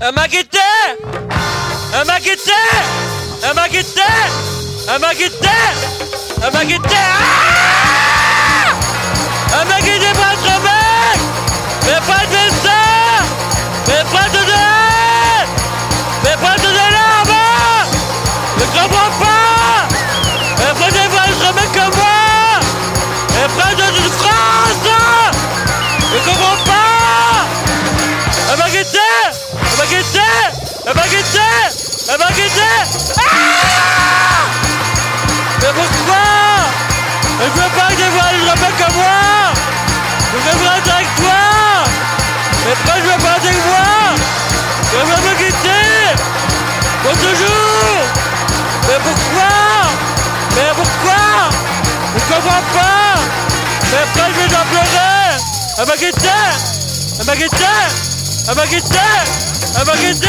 Un maquetté. Un maquetté. Un maquetté. Un maquetté. Un maquetté. Un maquetté pas de mec. Mais pas de ça. Mais pas de délai. Mais pas de délai là-bas. Je comprends pas. Mais pas de pas mec comme moi. Mais pas de France. Je comprends pas. Un maquetté. Un maquetté. Un maquetté. Un maquetté. Mais pourquoi? Je veux pas que tu vois les mecs comme moi. Je veux pas être avec toi. Mais pourquoi je veux pas être avec moi? Je veux me quitter. Pour toujours. Mais pourquoi? Mais pourquoi? Je comprends pas. Mais pourquoi je vais en pleurer? Un baguette. Un baguette. Un baguette. Un baguette.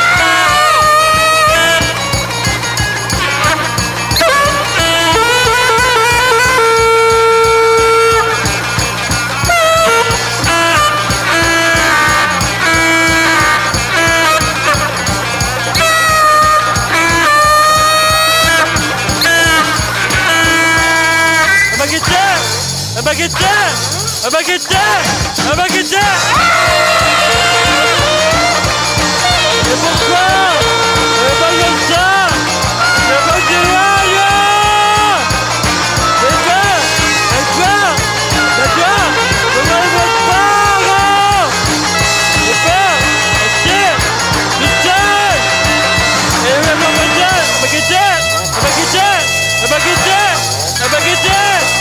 Un baguette. Un baguette. Un baguette. Et pourquoi? C'est pas comme ça. C'est pas que c'est toi. Et toi, comment il va pas? C'est pas. Ok. Putain. Et un baguette. Un baguette. Un baguette. Un baguette.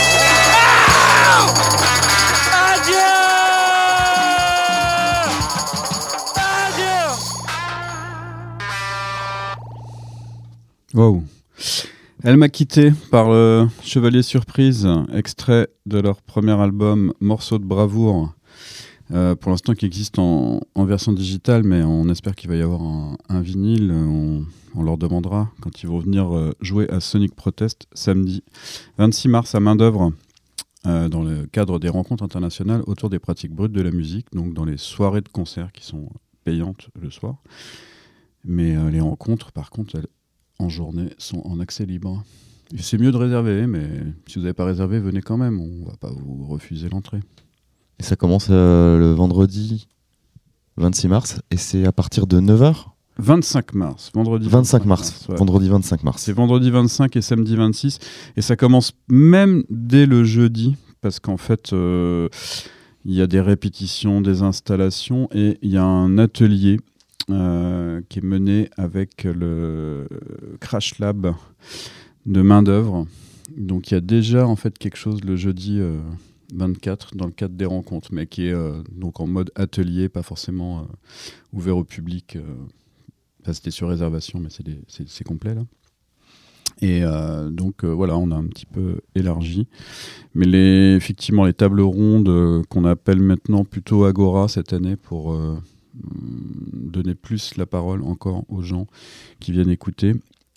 Wow. Elle m'a quitté par le Chevalier Surprise, extrait de leur premier album Morceaux de bravoure, pour l'instant qui existe en version digitale, mais on espère qu'il va y avoir un vinyle. On leur demandera quand ils vont venir jouer à Sonic Protest samedi 26 mars à Main-d'œuvre, dans le cadre des rencontres internationales autour des pratiques brutes de la musique, donc dans les soirées de concert qui sont payantes le soir. Mais les rencontres, par contre, en journée, sont en accès libre. Et c'est mieux de réserver, mais si vous n'avez pas réservé, venez quand même, on ne va pas vous refuser l'entrée. Et ça commence le vendredi 26 mars, et c'est à partir de 9h 25 mars, vendredi 25 mars, ouais. Vendredi 25 mars. C'est vendredi 25 et samedi 26, et ça commence même dès le jeudi, parce qu'en fait, il y a des répétitions, des installations, et il y a un atelier qui est mené avec le Crash Lab de Main-d'œuvre. Donc il y a déjà en fait quelque chose le jeudi 24 dans le cadre des rencontres, mais qui est donc en mode atelier, pas forcément ouvert au public. C'était sur réservation, mais c'est complet là. Et donc voilà, on a un petit peu élargi. Mais effectivement, les tables rondes qu'on appelle maintenant plutôt Agora cette année pour donner plus la parole encore aux gens qui viennent écouter.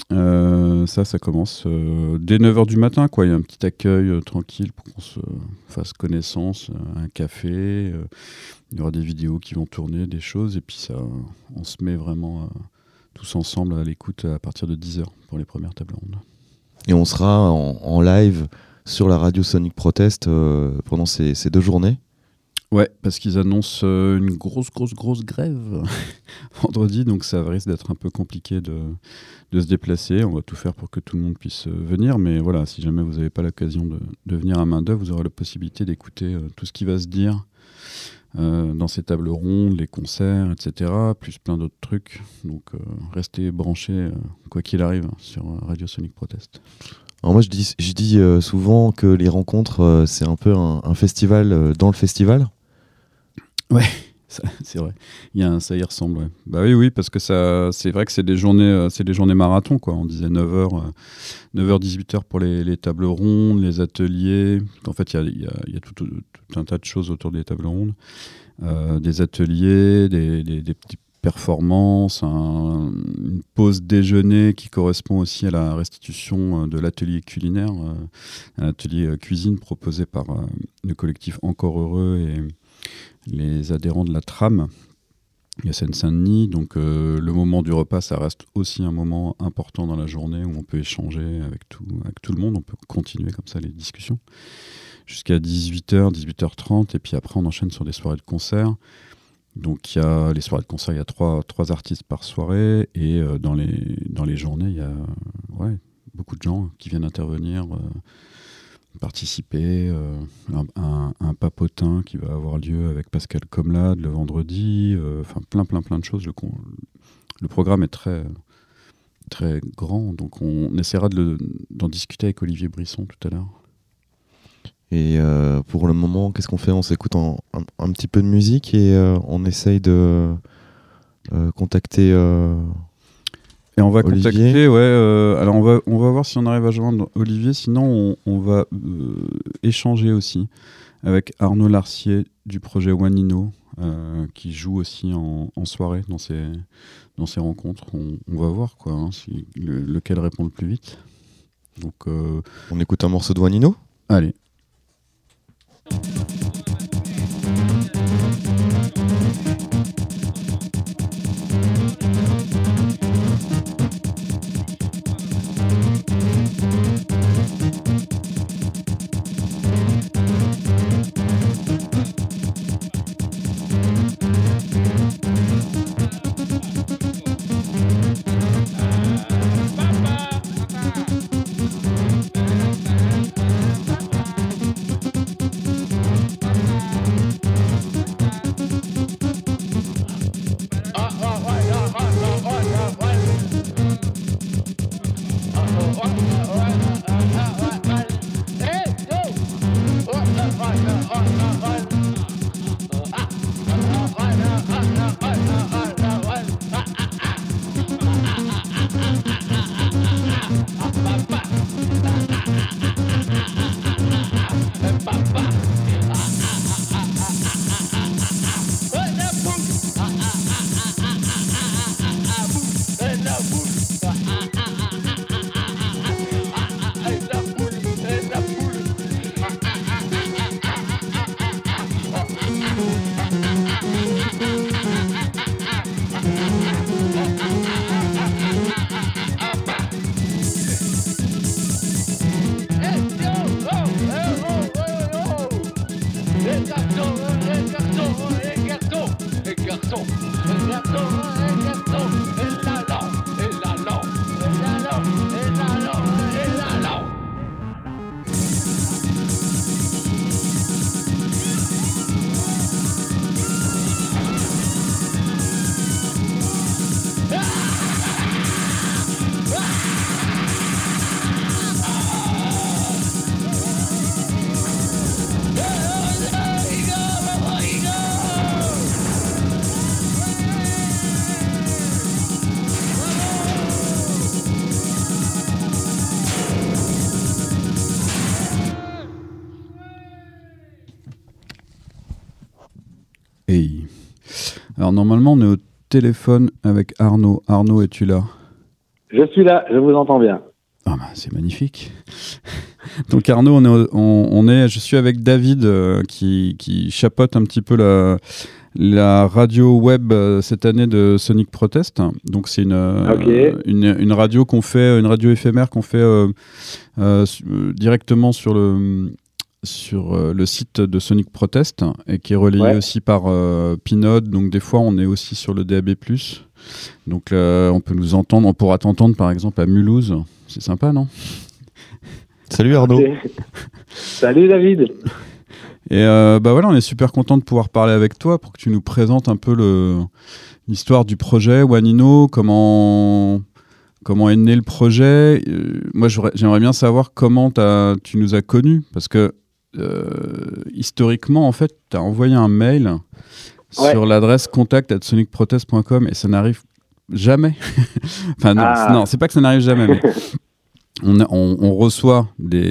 Ça commence dès 9h du matin, quoi. Il y a un petit accueil tranquille pour qu'on se fasse connaissance, un café, il y aura des vidéos qui vont tourner, des choses, et puis ça, on se met vraiment tous ensemble à l'écoute à partir de 10h pour les premières tables rondes. Et on sera en live sur la radio Sonic Protest pendant ces 2 journées. Ouais, parce qu'ils annoncent une grosse grève vendredi, donc ça risque d'être un peu compliqué de se déplacer. On va tout faire pour que tout le monde puisse venir, mais voilà, si jamais vous n'avez pas l'occasion de venir à Main-d'œuvre, vous aurez la possibilité d'écouter tout ce qui va se dire dans ces tables rondes, les concerts, etc., plus plein d'autres trucs. Donc restez branchés, quoi qu'il arrive, sur Radio Sonic Protest. Alors moi je dis souvent que les rencontres, c'est un peu un festival dans le festival. Ouais, c'est vrai. Ça y ressemble. Ouais. Bah oui, parce que c'est vrai que c'est des journées marathon, quoi. On disait 9h, 18h pour les tables rondes, les ateliers. En fait, il y a tout un tas de choses autour des tables rondes, des ateliers, des petites performances, une pause déjeuner qui correspond aussi à la restitution de l'atelier culinaire, un atelier cuisine proposé par le collectif Encore Heureux et les adhérents de la Trame. Il y a Seine-Saint-Denis, donc le moment du repas, ça reste aussi un moment important dans la journée où on peut échanger avec tout le monde. On peut continuer comme ça les discussions jusqu'à 18h, 18h30, et puis après on enchaîne sur des soirées de concert. Donc il y a les soirées de concert, il y a trois artistes par soirée, et dans les journées, il y a beaucoup de gens qui viennent intervenir, participer, un papotin qui va avoir lieu avec Pascal Comlade le vendredi, plein de choses. Le programme est très, très grand, donc on essaiera d'en discuter avec Olivier Brisson tout à l'heure. Et pour le moment, qu'est-ce qu'on fait? On s'écoute un petit peu de musique et on essaye de contacter et on va Olivier. contacter, alors on va voir si on arrive à joindre Olivier, sinon on va échanger aussi avec Arnaud Larcier du projet Wanino, qui joue aussi en soirée dans ces rencontres. On va voir si lequel répond le plus vite. Donc, on écoute un morceau de Wanino? Allez. Hey. Alors normalement on est au téléphone avec Arnaud. Arnaud, es-tu là? Je suis là, je vous entends bien. Ah bah, c'est magnifique. Donc Arnaud, je suis avec David qui chapeaute un petit peu la radio web cette année de Sonic Protest. Donc c'est une radio qu'on fait, une radio éphémère qu'on fait directement sur le site de Sonic Protest et qui est relayé aussi par Pinode. Donc des fois on est aussi sur le DAB+. Donc on peut nous entendre, on pourra t'entendre par exemple à Mulhouse. C'est sympa, non? Salut Arnaud. Salut David. Et voilà, on est super content de pouvoir parler avec toi pour que tu nous présentes un peu l'histoire du projet Wanino, comment est né le projet. Moi j'aimerais bien savoir comment tu nous as connus, parce que historiquement en fait tu as envoyé un mail sur l'adresse contact@sonicprotest.com et ça n'arrive jamais. Enfin non, c'est pas que ça n'arrive jamais, mais on reçoit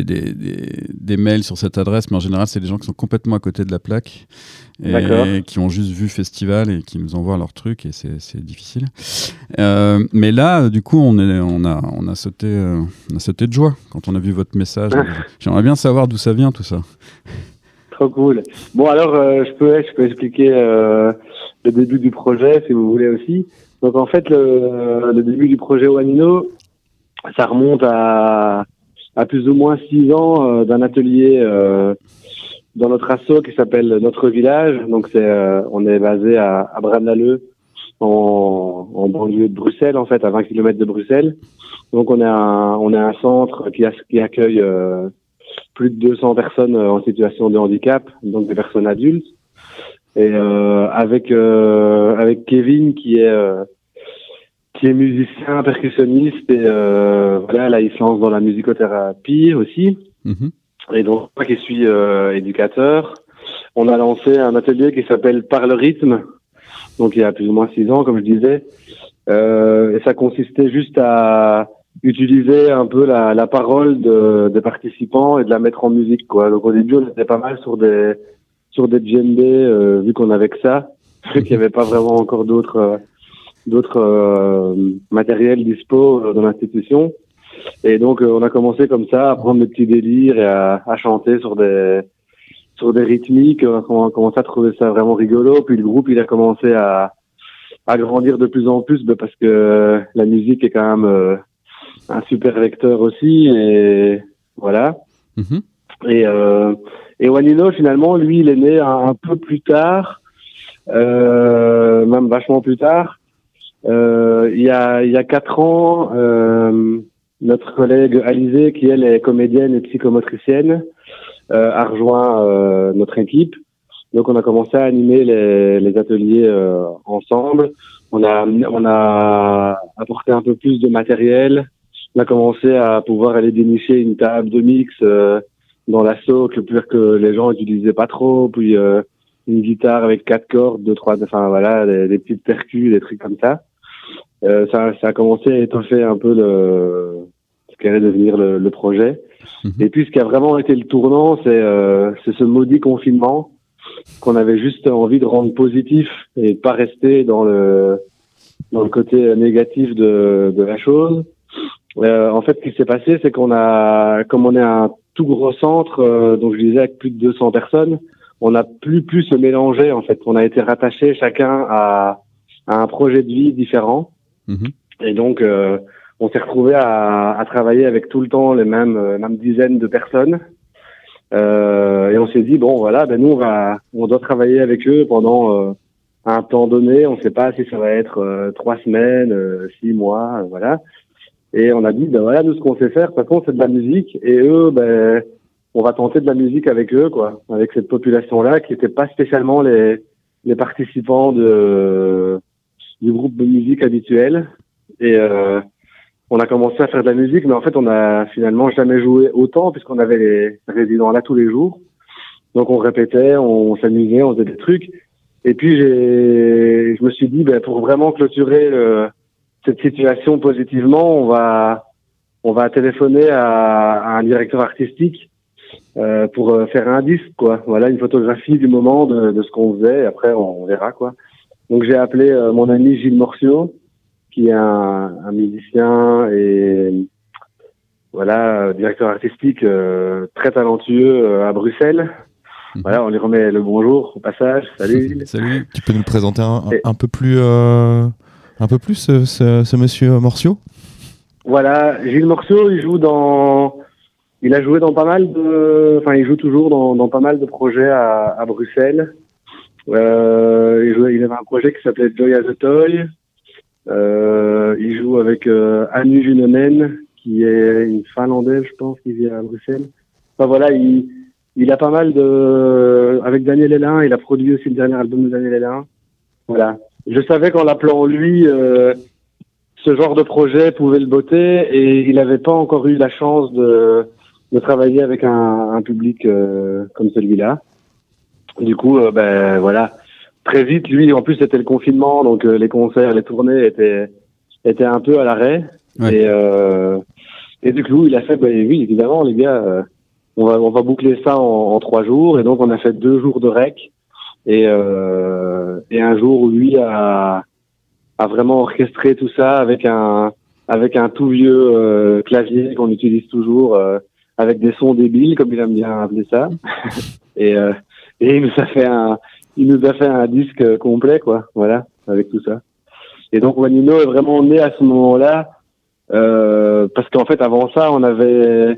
des mails sur cette adresse, mais en général c'est des gens qui sont complètement à côté de la plaque et qui ont juste vu festival et qui nous envoient leurs trucs, et c'est difficile. Mais là du coup on a sauté de joie quand on a vu votre message. J'aimerais bien savoir d'où ça vient tout ça. Trop cool. Bon, alors, je peux expliquer le début du projet, si vous voulez aussi. Donc, en fait, le début du projet Wanino, ça remonte à plus ou moins 6 ans d'un atelier dans notre asso qui s'appelle Notre Village. Donc, on est basé à Braine-l'Alleud, en banlieue de Bruxelles, en fait, à 20 km de Bruxelles. Donc, on est un centre qui accueille plus de 200 personnes en situation de handicap, donc des personnes adultes. Et avec Kevin qui est musicien, percussionniste, et voilà, là il se lance dans la musicothérapie aussi. Et donc moi qui suis éducateur, on a lancé un atelier qui s'appelle Par le rythme, donc il y a plus ou moins 6 ans, comme je disais, et ça consistait juste à utiliser un peu la parole des participants et de la mettre en musique, quoi. Donc au début on était pas mal sur des djembés, vu qu'on avait que ça, qu'il n'y avait pas vraiment encore d'autres matériels dispo dans l'institution. Et donc on a commencé comme ça à prendre des petits délires et à chanter sur des rythmiques. On a commencé à trouver ça vraiment rigolo. Puis le groupe il a commencé à grandir de plus en plus, parce que la musique est quand même un super vecteur aussi, et voilà. Et Wanino, finalement, lui, il est né un peu plus tard, même vachement plus tard. Il y a 4 ans, notre collègue Alizée, qui elle est comédienne et psychomotricienne, a rejoint notre équipe. Donc on a commencé à animer les ateliers ensemble. On a apporté un peu plus de matériel. On a commencé à pouvoir aller dénicher une table de mix dans l'assaut que les gens n'utilisaient pas trop, puis une guitare avec 4 cordes, 2, 3, enfin voilà, des petites percus, des trucs comme ça. Ça a commencé à étoffer un peu ce qu'allait devenir le projet. Et puis ce qui a vraiment été le tournant, c'est ce maudit confinement qu'on avait juste envie de rendre positif et pas rester dans le côté négatif de la chose. En fait, ce qui s'est passé, c'est comme on est un tout gros centre, donc je disais avec plus de 200 personnes, on n'a plus pu se mélanger, en fait. On a été rattachés chacun à un projet de vie différent. Et donc, on s'est retrouvés à travailler avec tout le temps les mêmes dizaines de personnes. Et on s'est dit, bon, voilà, nous, on doit travailler avec eux pendant un temps donné. On ne sait pas si ça va être 3 semaines, 6 mois, voilà. Et on a dit, voilà, nous, ce qu'on sait faire, de toute façon, c'est de la musique. Et eux, on va tenter de la musique avec eux, quoi, avec cette population-là qui n'était pas spécialement les participants du groupe de musique habituel. Et on a commencé à faire de la musique, mais en fait, on a finalement jamais joué autant puisqu'on avait les résidents là tous les jours. Donc, on répétait, on s'amusait, on faisait des trucs. Et puis, je me suis dit, pour vraiment clôturer cette situation positivement, on va téléphoner à un directeur artistique pour faire un disque, quoi. Voilà, une photographie du moment de ce qu'on faisait. Et après, on verra, quoi. Donc, j'ai appelé mon ami Gilles Morciot, qui est un musicien et voilà, directeur artistique très talentueux à Bruxelles. Voilà, on lui remet le bonjour au passage. Salut. Salut. Tu peux nous présenter un peu plus ce monsieur Morciot? Voilà, Gilles Morciot, il a joué dans pas mal il joue toujours dans pas mal de projets à Bruxelles. Il avait un projet qui s'appelait Joy as a Toy. Il joue avec Anu Junonen, qui est une Finlandaise, je pense, qui vit à Bruxelles. Enfin voilà, il a pas mal avec Daniel Hélin, il a produit aussi le dernier album de Daniel Hélin. Voilà. Je savais qu'en l'appelant lui, ce genre de projet pouvait le botter, et il n'avait pas encore eu la chance de travailler avec un public comme celui-là. Du coup, voilà. Très vite, lui, en plus, c'était le confinement, donc les concerts, les tournées étaient un peu à l'arrêt. Ouais. Et du coup, il a fait, oui, évidemment, les gars, on va boucler ça en 3 jours. Et donc, on a fait 2 jours de rec. Et un jour où lui a vraiment orchestré tout ça avec un tout vieux clavier qu'on utilise toujours, avec des sons débiles, comme il aime bien appeler ça. Et il nous a fait un disque complet, quoi. Voilà, avec tout ça. Et donc Wanino est vraiment né à ce moment-là, parce qu'en fait avant ça on avait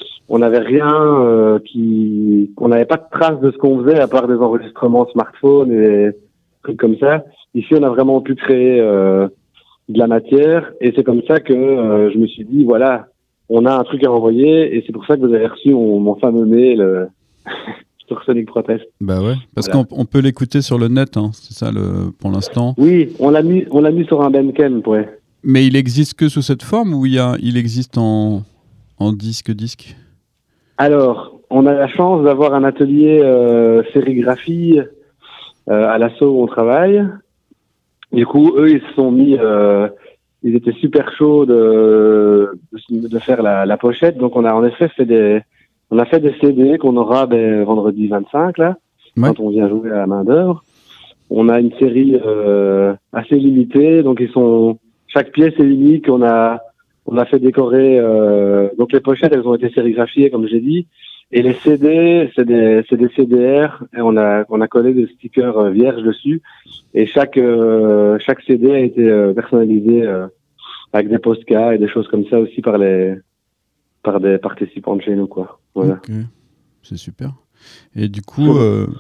rien on n'avait pas de traces de ce qu'on faisait à part des enregistrements smartphone et trucs comme ça. Ici on a vraiment pu créer de la matière, et c'est comme ça que je me suis dit voilà, on a un truc à envoyer, et c'est pour ça que vous avez reçu mon fameux mail sur Sonic Protest. Bah ouais, parce Voilà. qu'on peut l'écouter sur le net, hein, c'est ça pour l'instant. Oui, on l'a mis sur un Bandcamp, ouais. Mais il existe que sous cette forme ou il existe en disque. Alors, on a la chance d'avoir un atelier sérigraphie à l'assaut où on travaille. Du coup, eux, ils se sont mis, ils étaient super chauds de faire la pochette. Donc, on a en effet fait des CD qu'on aura vendredi 25 là, Ouais. quand on vient jouer à la main d'œuvre. On a une série assez limitée, donc chaque pièce est unique. On a fait décorer, donc les pochettes, elles ont été sérigraphiées, comme j'ai dit, et les CD, c'est des CDR, et on a collé des stickers vierges dessus, et chaque CD a été personnalisé avec des postcards et des choses comme ça aussi par des participants de chez nous, quoi. Voilà. Ok, c'est super. Et du coup,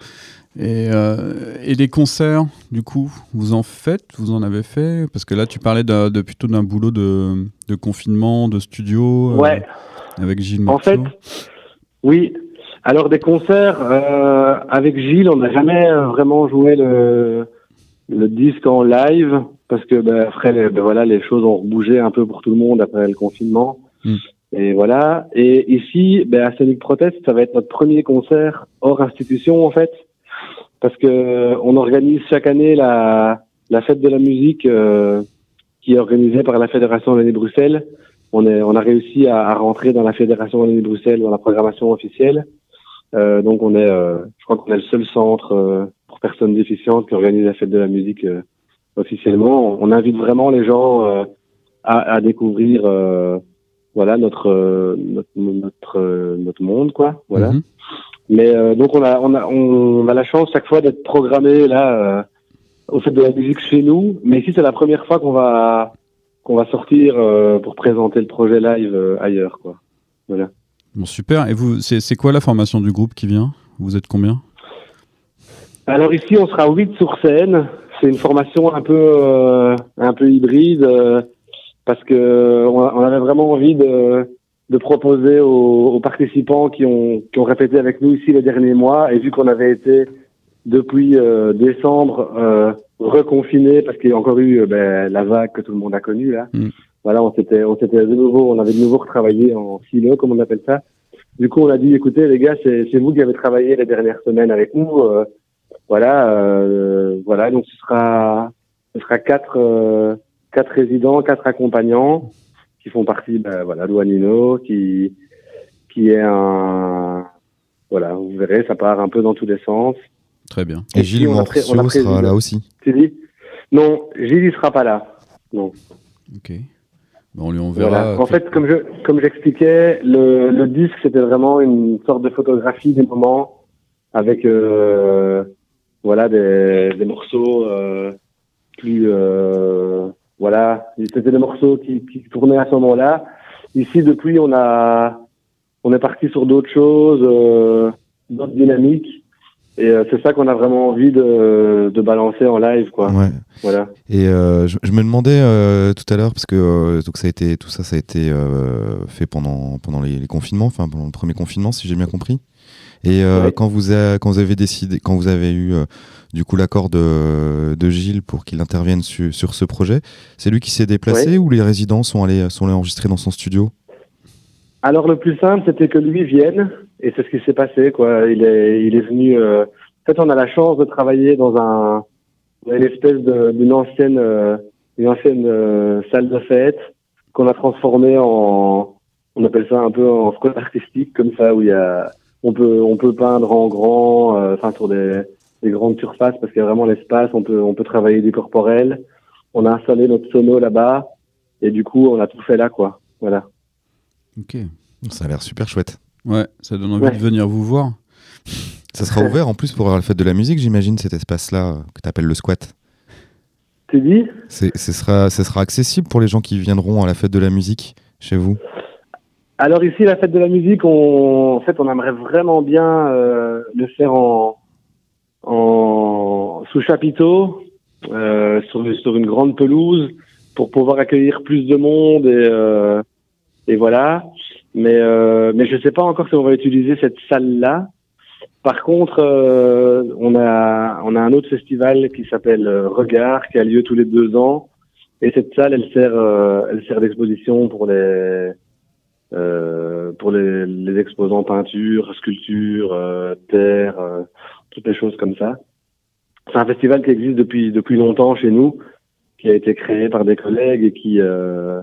et les concerts, du coup, vous en avez fait? Parce que là, tu parlais plutôt d'un boulot de confinement, de studio, Ouais. avec Gilles En Marceau. fait, oui. Alors des concerts avec Gilles, on n'a jamais vraiment joué le disque en live, parce que après les choses ont bougé un peu pour tout le monde après le confinement. Et voilà. Et ici, à Sonic Protest, ça va être notre premier concert hors institution, en fait, parce que on organise chaque année la fête de la musique qui est organisée par la Fédération Wallonie-Bruxelles. On a réussi à rentrer dans la Fédération Wallonie-Bruxelles, dans la programmation officielle. Donc je crois qu'on est le seul centre pour personnes déficientes qui organise la fête de la musique officiellement. On invite vraiment les gens à découvrir voilà notre monde, quoi. Voilà. Mhm. Mais donc on a la chance chaque fois d'être programmé là au fait de la musique chez nous. Mais ici c'est la première fois qu'on va sortir pour présenter le projet live ailleurs, quoi. Voilà. Bon, super. Et vous, c'est quoi la formation du groupe qui vient? Vous êtes combien? Alors ici on sera 8 sur scène. C'est une formation un peu hybride parce que on avait vraiment envie de proposer aux participants qui ont répété avec nous ici les derniers mois, et vu qu'on avait été depuis décembre reconfinés parce qu'il y a encore eu la vague que tout le monde a connue là. Voilà, on avait de nouveau retravaillé en silo, comme on appelle ça. Du coup, on a dit, écoutez les gars, c'est vous qui avez travaillé les dernières semaines avec nous. Voilà, donc ce sera 4 résidents, 4 accompagnants qui font partie de Wanino, qui est un... Voilà, vous verrez, ça part un peu dans tous les sens. Très bien. Et Gilles Marceau sera là aussi. Tu dis? Non, Gilles, il sera pas là. Non. Ok. Bon, on verra. Voilà. En fait, comme j'expliquais, le disque, c'était vraiment une sorte de photographie des moments avec des morceaux plus... voilà, c'était des morceaux qui tournaient à ce moment-là. Ici, depuis, on est parti sur d'autres choses, d'autres dynamiques. Et c'est ça qu'on a vraiment envie de balancer en live, quoi. Ouais. Voilà. Et je me demandais tout à l'heure, parce que donc ça a été fait pendant les confinements, enfin pendant le premier confinement, si j'ai bien compris. Et Ouais. quand vous avez eu du coup l'accord de Gilles pour qu'il intervienne sur ce projet, c'est lui qui s'est déplacé, Ouais. ou les résidents sont allés enregistrer dans son studio? Alors le plus simple, c'était que lui vienne, et c'est ce qui s'est passé, quoi. Il est venu. En fait, on a la chance de travailler dans une espèce d'une ancienne salle de fête qu'on a transformée on appelle ça un peu en squat artistique, comme ça, où on peut peindre en grand, sur des grandes surfaces, parce qu'il y a vraiment l'espace. On peut travailler du corporel. On a installé notre sono là-bas, et du coup, on a tout fait là, quoi. Voilà. Ok. Ça a l'air super chouette. Ouais, ça donne envie Ouais. de venir vous voir. Ça sera ouvert en plus pour la fête de la musique, j'imagine, cet espace-là que tu appelles le squat. Tu dis ? Ce sera accessible pour les gens qui viendront à la fête de la musique chez vous? Alors ici, la fête de la musique, en fait, on aimerait vraiment bien le faire sous chapiteau, sur une grande pelouse, pour pouvoir accueillir plus de monde et voilà. Mais je sais pas encore si on va utiliser cette salle-là. Par contre, on a un autre festival qui s'appelle Regard, qui a lieu tous les 2 ans, et cette salle, elle sert d'exposition pour les exposants peinture, sculpture, terre, toutes les choses comme ça. C'est un festival qui existe depuis longtemps chez nous, qui a été créé par des collègues et qui est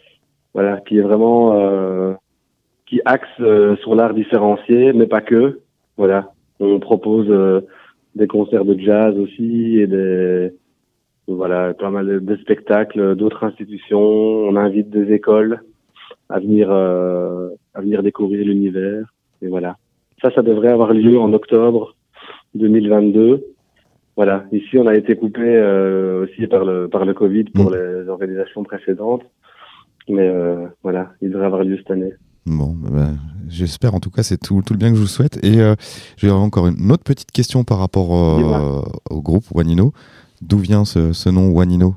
vraiment qui axe sur l'art différencié, mais pas que. Voilà, on propose des concerts de jazz aussi et pas mal de spectacles d'autres institutions. On invite des écoles à venir découvrir l'univers et voilà. Ça devrait avoir lieu en octobre 2022. Voilà, ici on a été coupé aussi par le Covid pour les organisations précédentes, mais voilà, il devrait avoir lieu cette année. Bon, j'espère, en tout cas, c'est tout le bien que je vous souhaite. Et j'ai encore une autre petite question par rapport au groupe Wanino. D'où vient ce nom Wanino?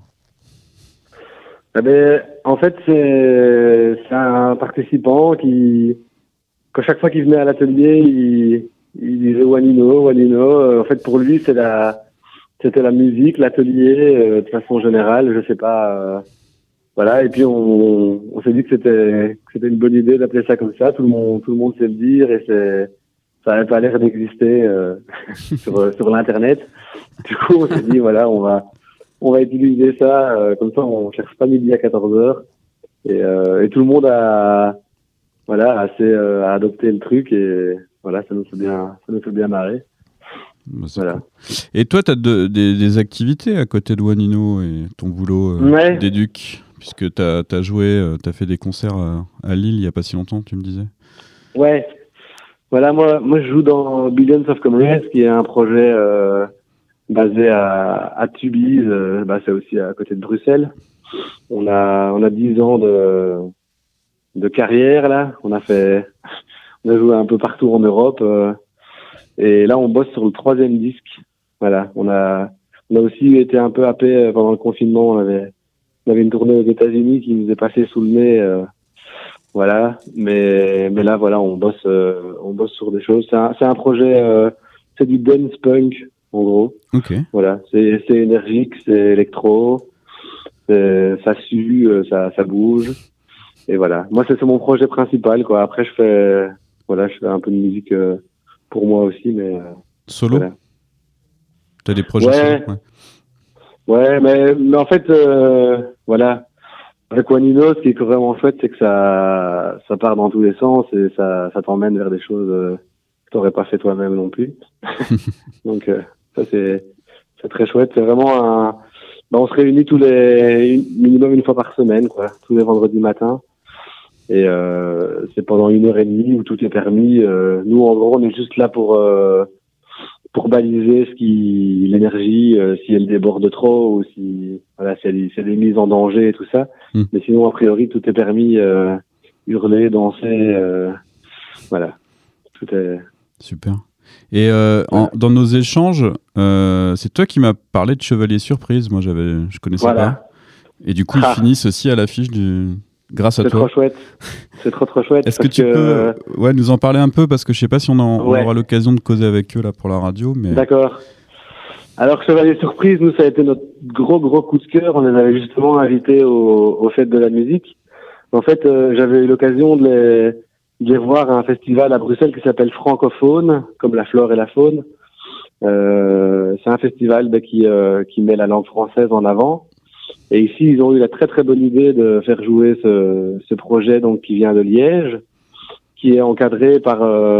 En fait, c'est un participant qui, chaque fois qu'il venait à l'atelier, il disait Wanino. En fait, pour lui, c'était la musique, l'atelier, de façon générale, je sais pas. Voilà, et puis on s'est dit que c'était une bonne idée d'appeler ça comme ça. Tout le monde sait le dire et ça n'avait pas l'air d'exister sur l'internet. Du coup, on s'est dit voilà, on va utiliser ça comme ça, on cherche pas midi à 14h et tout le monde a adopté le truc et voilà, ça nous fait bien marrer. Bah, voilà. Cool. Et toi, tu as des activités à côté de Wanino et ton boulot d'éduc, puisque tu as joué, tu as fait des concerts à Lille il n'y a pas si longtemps, tu me disais. Ouais. Voilà, moi je joue dans Billions of Comrades, qui est un projet basé à Tubize, c'est aussi à côté de Bruxelles. On a 10 ans de carrière là. On a joué un peu partout en Europe. Et là, on bosse sur le 3e disque. Voilà, on a aussi été un peu happé pendant le confinement. On avait une tournée aux États-Unis qui nous est passée sous le nez. Voilà, mais là, voilà, on bosse sur des choses. C'est un projet, c'est du dance punk en gros. Ok. Voilà, c'est énergique, c'est électro, ça sue, ça bouge. Et voilà, moi c'est mon projet principal quoi. Après je fais un peu de musique. Pour moi aussi, mais... Solo voilà. T'as des projets solo? Ouais, mais en fait, voilà. Avec Wanino, ce qui est vraiment chouette, c'est que ça part dans tous les sens et ça t'emmène vers des choses que t'aurais pas fait toi-même non plus. Donc, ça, c'est très chouette. C'est vraiment on se réunit minimum une fois par semaine, quoi. Tous les vendredis matins. Et c'est pendant 1h30 où tout est permis. Nous, en gros, on est juste là pour baliser l'énergie, si elle déborde trop ou si c'est des mises en danger et tout ça. Mais sinon, a priori, tout est permis. Hurler, danser, voilà. Tout est... Super. Et dans nos échanges, c'est toi qui m'as parlé de Chevalier Surprise. Moi, je connaissais pas. Et du coup, ils finissent aussi à l'affiche grâce à toi. C'est trop chouette. C'est trop chouette. Est-ce que tu peux nous en parler un peu, parce que je sais pas si on aura l'occasion de causer avec eux là pour la radio. Mais... D'accord. Alors Chevalier Surprise, nous ça a été notre gros coup de cœur. On les avait justement invités aux fêtes de la musique. En fait, j'avais eu l'occasion de les voir à un festival à Bruxelles qui s'appelle Francophone, comme la flore et la faune. C'est un festival qui met la langue française en avant. Et ici, ils ont eu la très très bonne idée de faire jouer ce projet donc qui vient de Liège, qui est encadré par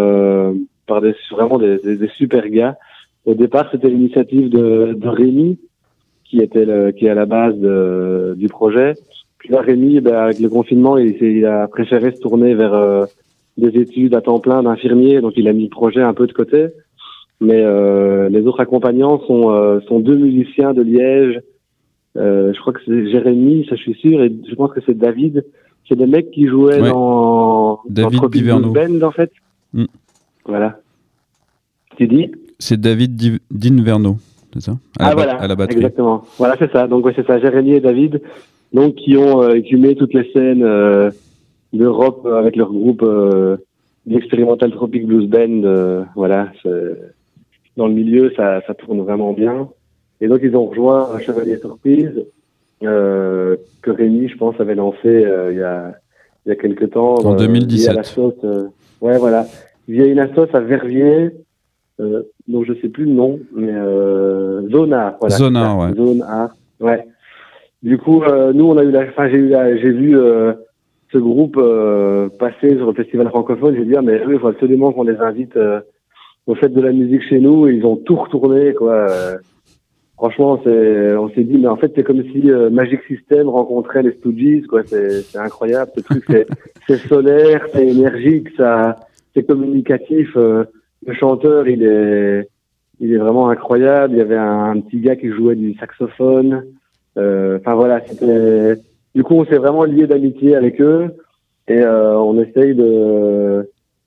des super gars. Au départ, c'était l'initiative de Rémi qui est à la base du projet. Puis là, Rémi, avec le confinement, il a préféré se tourner vers des études à temps plein d'infirmier, donc il a mis le projet un peu de côté. Mais les autres accompagnants sont 2 musiciens de Liège. Je crois que c'est Jérémy, ça je suis sûr, et je pense que c'est David. C'est des mecs qui jouaient dans Tropic Blues Band, en fait. Voilà. Tu dis ? C'est David Dinverno, c'est ça ? À la batterie. Exactement. Voilà, c'est ça. Donc, c'est ça, Jérémy et David, donc, qui ont écumé toutes les scènes d'Europe avec leur groupe d'Experimental Tropic Blues Band. Voilà, dans le milieu, ça tourne vraiment bien. Et donc, ils ont rejoint Chevalier Surprise, que Rémi, je pense, avait lancé il y a quelques temps. En 2017. Via la sauce, ouais, voilà. Via une assoce à Verviers, donc je sais plus le nom, mais Zone Art, voilà. Zone Art, ouais. Zone Art, ouais. Du coup, nous, on a eu j'ai vu ce groupe passer sur le festival francophone. J'ai dit, mais eux, il faut absolument qu'on les invite au fait de la musique chez nous. Et ils ont tout retourné, quoi. Franchement, on s'est dit, mais en fait, c'est comme si Magic System rencontrait les Stooges, quoi. C'est incroyable, ce truc. C'est solaire, c'est énergique, c'est communicatif. Le chanteur, il est vraiment incroyable. Il y avait un petit gars qui jouait du saxophone. Enfin voilà, du coup, on s'est vraiment lié d'amitié avec eux et on essaye de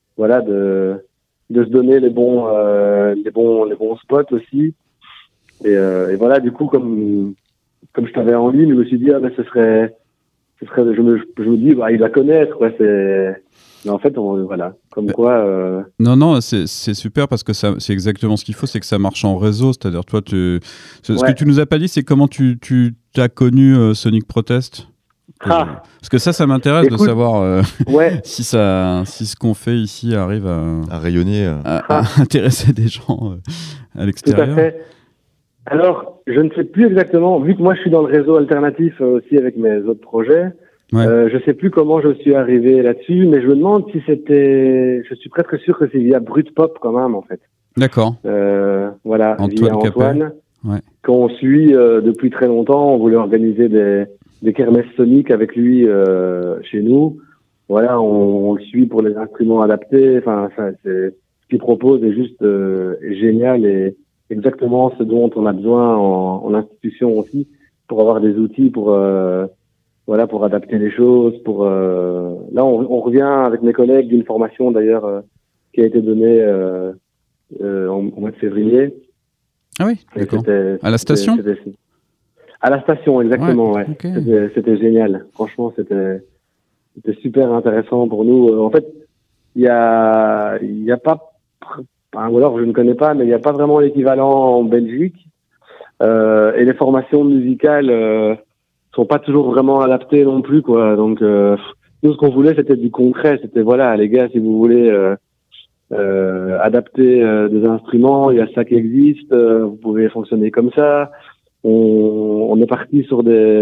se donner les bons spots aussi. Et voilà, du coup, comme je t'avais en ligne, je me suis dit, ce serait, je me dis, ils la connaissent, quoi. Mais en fait, voilà, comme quoi. Non, c'est super parce que c'est exactement ce qu'il faut, c'est que ça marche en réseau. C'est-à-dire, toi, ce que tu nous as pas dit, c'est comment tu as connu Sonic Protest. Parce que ça m'intéresse. Écoute, de savoir si ce qu'on fait ici arrive à rayonner, à intéresser des gens à l'extérieur. Tout à fait. Alors, je ne sais plus exactement, vu que moi je suis dans le réseau alternatif aussi avec mes autres projets. Je sais plus comment je suis arrivé là-dessus, mais je me demande si je suis presque sûr que c'est via Brut Pop quand même, en fait. D'accord. Voilà, via Antoine, ouais. Qu'on suit depuis très longtemps. On voulait organiser des kermesses soniques avec lui chez nous. Voilà, on le suit pour les instruments adaptés. Enfin, ce qu'il propose est juste génial et exactement ce dont on a besoin en institution aussi, pour avoir des outils pour adapter les choses. Là, on revient avec mes collègues d'une formation d'ailleurs qui a été donnée au mois de février. Ah oui, d'accord. À la station. À la station, exactement. Ouais. Okay. C'était génial. Franchement, c'était super intéressant pour nous. En fait, il y a pas, ou alors je ne connais pas, mais il n'y a pas vraiment l'équivalent en Belgique. Et les formations musicales sont pas toujours vraiment adaptées non plus, quoi. Donc nous, ce qu'on voulait, c'était du concret. C'était voilà, les gars, si vous voulez adapter des instruments, il y a ça qui existe. Vous pouvez fonctionner comme ça. On est parti sur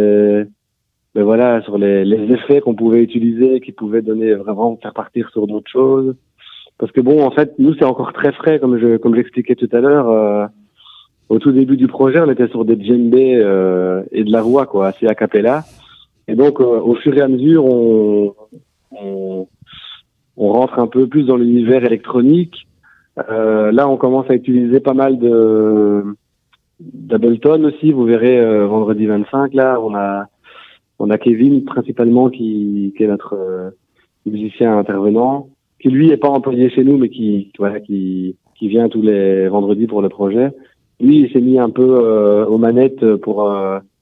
sur les effets qu'on pouvait utiliser, qui pouvaient donner vraiment faire partir sur d'autres choses. Parce que bon, en fait, nous, c'est encore très frais, comme j'expliquais tout à l'heure. Au tout début du projet, on était sur des djembés et de la voix, quoi, assez a cappella. Et donc, au fur et à mesure, on rentre un peu plus dans l'univers électronique. Là, on commence à utiliser pas mal d'Ableton aussi. Vous verrez vendredi 25. Là, on a Kevin principalement qui est notre musicien intervenant, qui lui est pas employé chez nous, mais qui vient tous les vendredis pour le projet. Lui, il s'est mis un peu aux manettes pour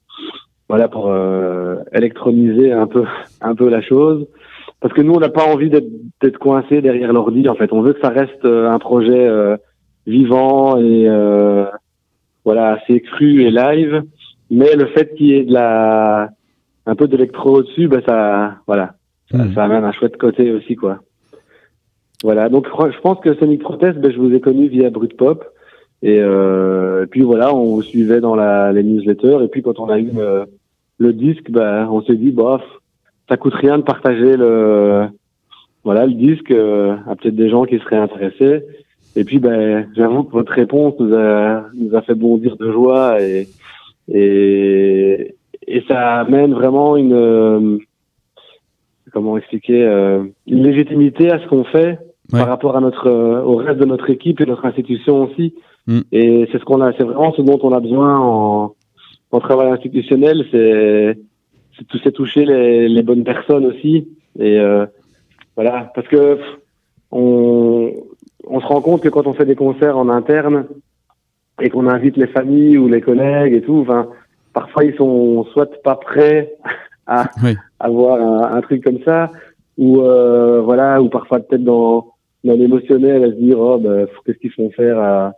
électroniser un peu la chose, parce que nous, on n'a pas envie d'être coincé derrière l'ordi. En fait, on veut que ça reste un projet vivant et assez cru et live, mais le fait qu'il y ait un peu d'électro au-dessus, ça amène un chouette côté aussi, quoi. Voilà, donc je pense que Sonic Protest, je vous ai connu via Brut Pop. Et puis voilà, on vous suivait dans les newsletters. Et puis quand on a eu le disque, on s'est dit, ça coûte rien de partager le disque à peut-être des gens qui seraient intéressés. Et puis j'avoue que votre réponse nous a fait bondir de joie et ça amène vraiment comment expliquer, une légitimité à ce qu'on fait par rapport à au reste de notre équipe et notre institution aussi. Et c'est c'est vraiment ce dont on a besoin en travail institutionnel, c'est toucher les bonnes personnes aussi. Et voilà, parce que on se rend compte que quand on fait des concerts en interne et qu'on invite les familles ou les collègues et tout, parfois ils sont soit pas prêts à avoir un truc comme ça, ou voilà, ou parfois peut-être dans l'émotionnel à se dire qu'est-ce qu'ils font faire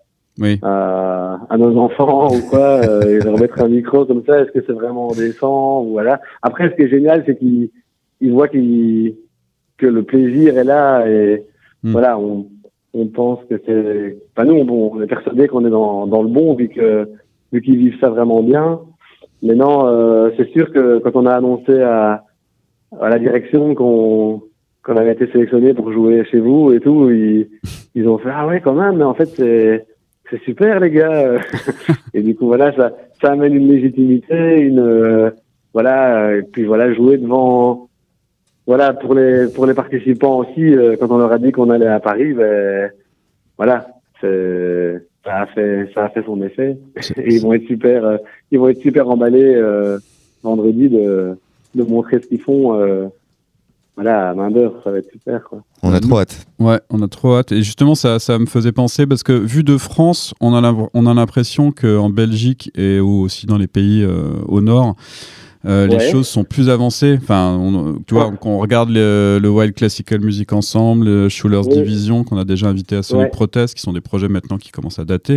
à nos enfants ou quoi, et leur mettre un micro comme ça, est-ce que c'est vraiment décent, ou voilà. Après, ce qui est génial, c'est qu'ils voient que le plaisir est là, et voilà, on pense que c'est, nous, on est persuadé qu'on est dans le bon, vu qu'ils vivent ça vraiment bien. Mais non, c'est sûr que quand on a annoncé à la direction qu'on avait été sélectionné pour jouer chez vous et tout, ils ont fait ah ouais quand même, mais en fait c'est super les gars. Et du coup voilà, ça amène une légitimité, voilà, et puis voilà, jouer devant, voilà, pour les participants aussi, quand on leur a dit qu'on allait à Paris, voilà, ça a fait son effet. Et ils vont être super emballés vendredi de montrer ce qu'ils font. Voilà, à main d'œuvre, ça va être super, quoi. On a trop hâte. Ouais, on a trop hâte. Et justement, ça me faisait penser, parce que vu de France, on a l'impression qu'en Belgique et aussi dans les pays au nord, les choses sont plus avancées. Enfin, tu vois, quand on regarde le Wild Classical Music Ensemble, le Schuller's Division, qu'on a déjà invité à Sonic Protest, qui sont des projets maintenant qui commencent à dater,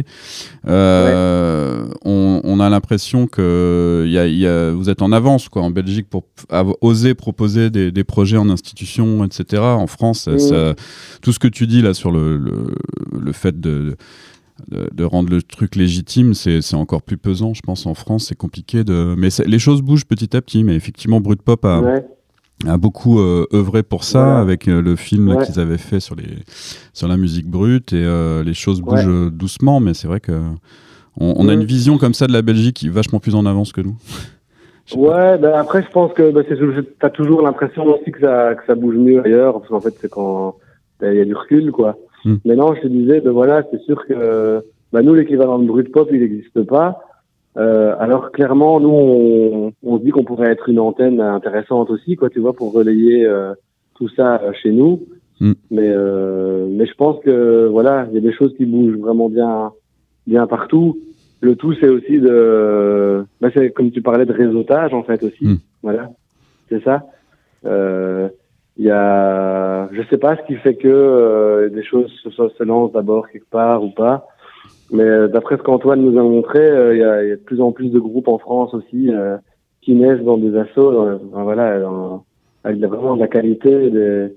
on a l'impression que vous êtes en avance, quoi, en Belgique, pour oser proposer des projets en institution, etc. En France, tout ce que tu dis là sur le fait de rendre le truc légitime, c'est encore plus pesant, je pense. En France, c'est compliqué mais les choses bougent petit à petit. Mais effectivement, Brut Pop a beaucoup œuvré pour ça, avec le film qu'ils avaient fait sur la musique brute, et les choses bougent doucement, mais c'est vrai que on a une vision comme ça de la Belgique qui est vachement plus en avance que nous. Après je pense que t'as toujours l'impression aussi que ça bouge mieux ailleurs, parce qu'en fait c'est quand il y a du recul, quoi. Mais non, je te disais, voilà, c'est sûr que nous, l'équivalent de Brut Pop, il n'existe pas. Alors clairement, nous, on se dit qu'on pourrait être une antenne intéressante aussi, quoi, tu vois, pour relayer tout ça chez nous. Mais je pense que voilà, il y a des choses qui bougent vraiment bien partout. Le tout, c'est aussi c'est comme tu parlais de réseautage, en fait, aussi. Voilà, c'est ça. Il y a, je sais pas ce qui fait que des choses se lancent d'abord quelque part ou pas, mais d'après ce qu'Antoine nous a montré, il y a de plus en plus de groupes en France aussi qui naissent dans des assos, avec vraiment de la qualité,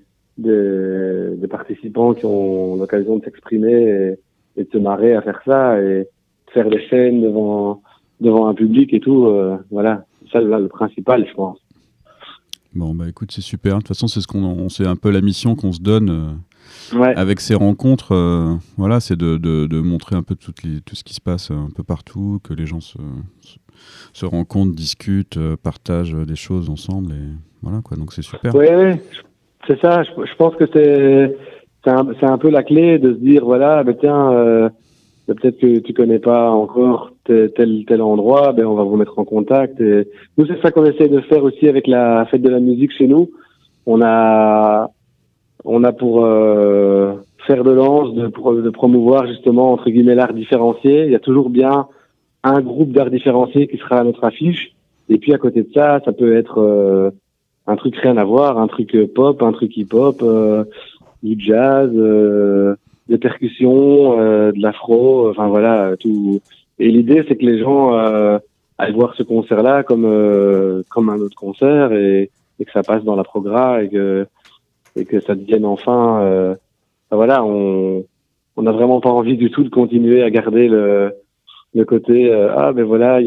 des participants qui ont l'occasion de s'exprimer et de se marrer à faire ça, et de faire des scènes devant un public et tout. Voilà, ça là, le principal, je pense. Bon, écoute, c'est super. De toute façon, c'est un peu la mission qu'on se donne avec ces rencontres. Voilà, c'est de montrer un peu tout ce qui se passe un peu partout, que les gens se rencontrent, discutent, partagent des choses ensemble, et voilà, quoi. Donc c'est super. Oui, c'est ça. Je pense que c'est un peu la clé de se dire, voilà, tiens, peut-être que tu connais pas encore tel endroit, on va vous mettre en contact. Et nous, c'est ça qu'on essaie de faire aussi avec la fête de la musique chez nous. On a pour faire de lance, de promouvoir justement, entre guillemets, l'art différencié. Il y a toujours bien un groupe d'art différencié qui sera à notre affiche. Et puis à côté de ça, ça peut être un truc rien à voir, un truc pop, un truc hip-hop, du jazz, des percussions, de l'afro, enfin voilà, tout. Et l'idée, c'est que les gens aillent voir ce concert-là comme un autre concert, et que ça passe dans la progra, et que ça devienne enfin. Voilà, on n'a vraiment pas envie du tout de continuer à garder le côté voilà, il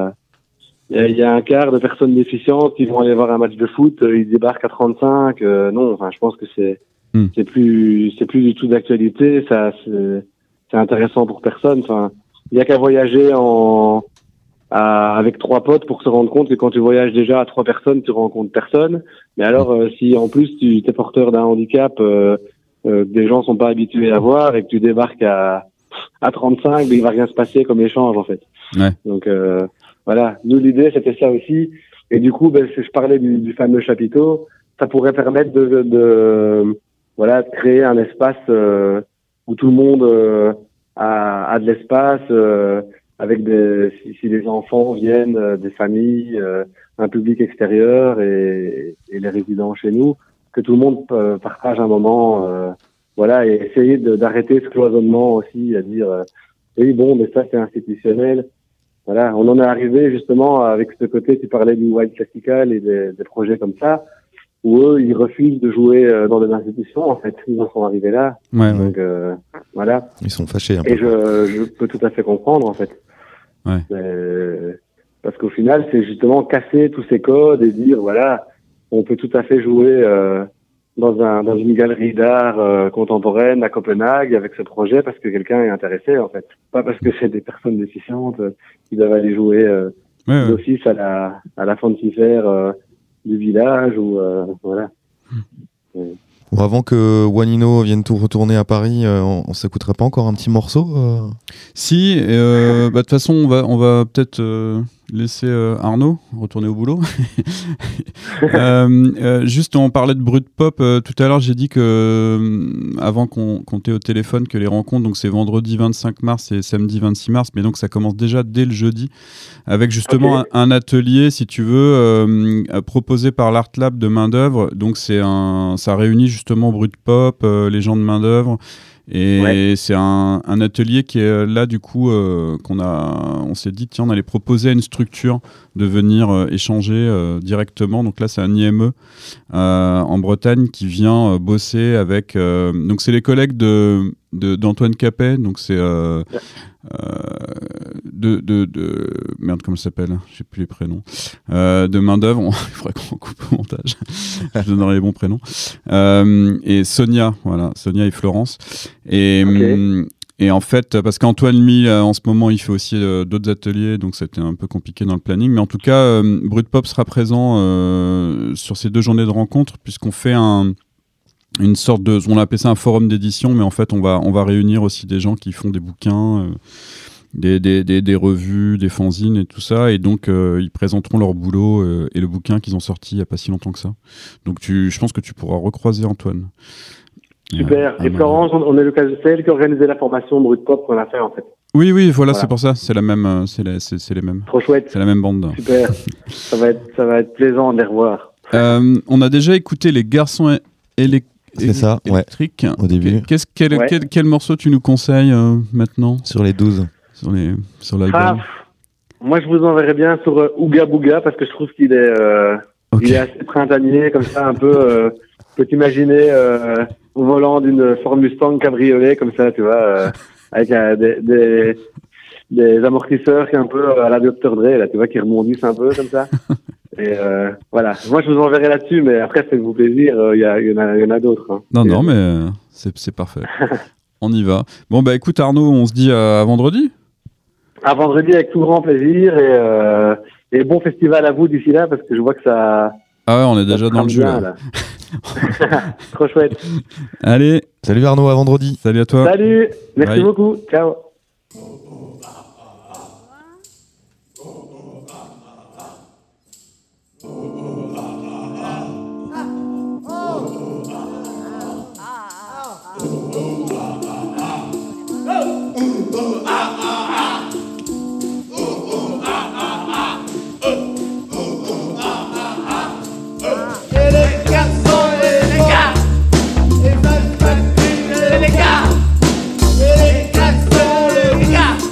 y a un quart de personnes déficientes qui vont aller voir un match de foot, ils débarquent à 35. Non, enfin, je pense que c'est plus du tout d'actualité. Ça, c'est intéressant pour personne. Enfin, il y a qu'à voyager en avec 3 potes pour se rendre compte que quand tu voyages déjà à 3 personnes, tu rencontres personne. Mais alors, si en plus tu es porteur d'un handicap, des gens sont pas habitués à voir et que tu débarques à 35, il va rien se passer comme échange en fait. Ouais. Donc voilà, nous l'idée c'était ça aussi. Et du coup, je parlais du fameux chapiteau, ça pourrait permettre de créer un espace où tout le monde a de l'espace, avec si les enfants viennent, des familles, un public extérieur et les résidents chez nous, que tout le monde partage un moment, et essayer d'arrêter ce cloisonnement aussi, à dire oui bon, mais ça c'est institutionnel. Voilà, on en est arrivé justement avec ce côté, tu parlais du Wild Classical et des projets comme ça, où eux, ils refusent de jouer dans des institutions, en fait. Ils en sont arrivés là. Ouais, donc, voilà. Ils sont fâchés un peu. Et je peux tout à fait comprendre, en fait. Ouais. Parce qu'au final, c'est justement casser tous ces codes et dire, voilà, on peut tout à fait jouer dans une galerie d'art contemporaine à Copenhague avec ce projet parce que quelqu'un est intéressé, en fait. Pas parce que c'est des personnes déficientes qui doivent aller jouer d'office à la Fancy Fair du village ou voilà. Bon, avant que Juanino vienne tout retourner à Paris, on s'écouterait pas encore un petit morceau Si, de toute façon, on va peut-être laisser Arnaud retourner au boulot. Juste, on parlait de Brut Pop tout à l'heure. J'ai dit que avant qu'on t'ait au téléphone que les rencontres, donc c'est vendredi 25 mars et samedi 26 mars, mais donc ça commence déjà dès le jeudi avec justement un atelier, si tu veux, proposé par l'Art Lab de main d'œuvre. Donc ça réunit justement Brut Pop, les gens de main d'œuvre. Et c'est un atelier qui est là du coup on s'est dit tiens, on allait proposer à une structure de venir échanger directement. Donc là c'est un IME en Bretagne qui vient bosser avec donc c'est les collègues d'Antoine Capet, donc c'est merde, comment ça s'appelle, j'ai plus les prénoms, de main d'œuvre. Il faudrait qu'on coupe au montage. Je donnerai les bons prénoms. Et Sonia et Florence. Et en fait, parce qu'Antoine Mille, en ce moment, il fait aussi d'autres ateliers, donc c'était un peu compliqué dans le planning. Mais en tout cas, Brut Pop sera présent sur ces 2 journées de rencontre, puisqu'on fait une sorte de, on a appelé ça un forum d'édition, mais en fait on va réunir aussi des gens qui font des bouquins, des revues, des fanzines et tout ça, et donc ils présenteront leur boulot et le bouquin qu'ils ont sorti il n'y a pas si longtemps que ça. Donc je pense que tu pourras recroiser Antoine. Super. Et Florence, on est l'occasion, c'est elle qui a organisé la formation Brut Pop qu'on a fait en fait. Oui, voilà, c'est pour ça, c'est la même, c'est les mêmes. Trop chouette. C'est la même bande. Super. ça va être plaisant de les revoir. On a déjà écouté les garçons c'est ça, électrique. Au début. Quel morceau tu nous conseilles maintenant sur les 12 sur l'album? Moi, je vous enverrai bien sur Ouga Bouga parce que je trouve qu'il est, il est assez printanier, comme ça, un peu. Peux t'imaginer au volant d'une Ford Mustang cabriolet, comme ça, tu vois, avec des amortisseurs qui est un peu à la Dr. Dre, là, tu vois, qui rebondissent un peu comme ça. Et voilà, moi je vous enverrai là-dessus, mais après faites-vous plaisir, il y en a d'autres. Hein. Non, mais c'est parfait. On y va. Bon bah écoute Arnaud, on se dit à vendredi. À vendredi avec tout grand plaisir et bon festival à vous d'ici là parce que je vois que ça. Ah ouais, on est déjà dans le jeu là. Trop chouette. Allez, salut Arnaud, à vendredi. Salut à toi. Salut, merci beaucoup. Ciao. Les gars,